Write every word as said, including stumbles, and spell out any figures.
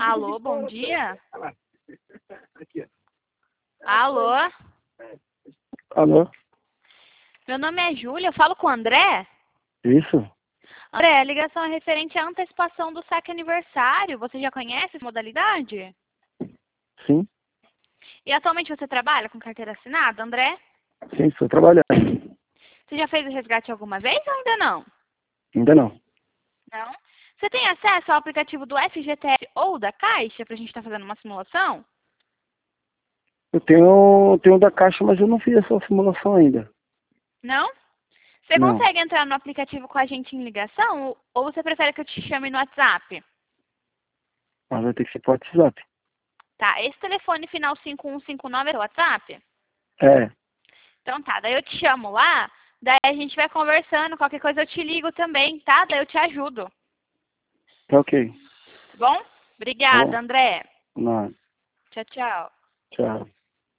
Alô, bom dia? Alô? Alô? Meu nome é Júlia, eu falo com o André? Isso? André, a ligação é referente à antecipação do saque aniversário. Você já conhece essa modalidade? Sim? E atualmente você trabalha com carteira assinada, André? Sim, estou trabalhando. Você já fez o resgate alguma vez ou ainda não? Ainda não. Não? Você tem acesso ao aplicativo do F G T S ou da Caixa para a gente estar fazendo uma simulação? Eu tenho, tenho da Caixa, mas eu não fiz essa simulação ainda. Não? Você Não. consegue entrar no aplicativo com a gente em ligação ou você prefere que eu te chame no WhatsApp? Mas vai ter que ser por WhatsApp. Tá, esse telefone final cinco um cinco nove é o WhatsApp? É. Então tá, daí eu te chamo lá, daí a gente vai conversando, qualquer coisa eu te ligo também, tá? Daí eu te ajudo. Tá ok. Tá bom? Tá Obrigada, bom? André. Não. Tchau, tchau. Tchau.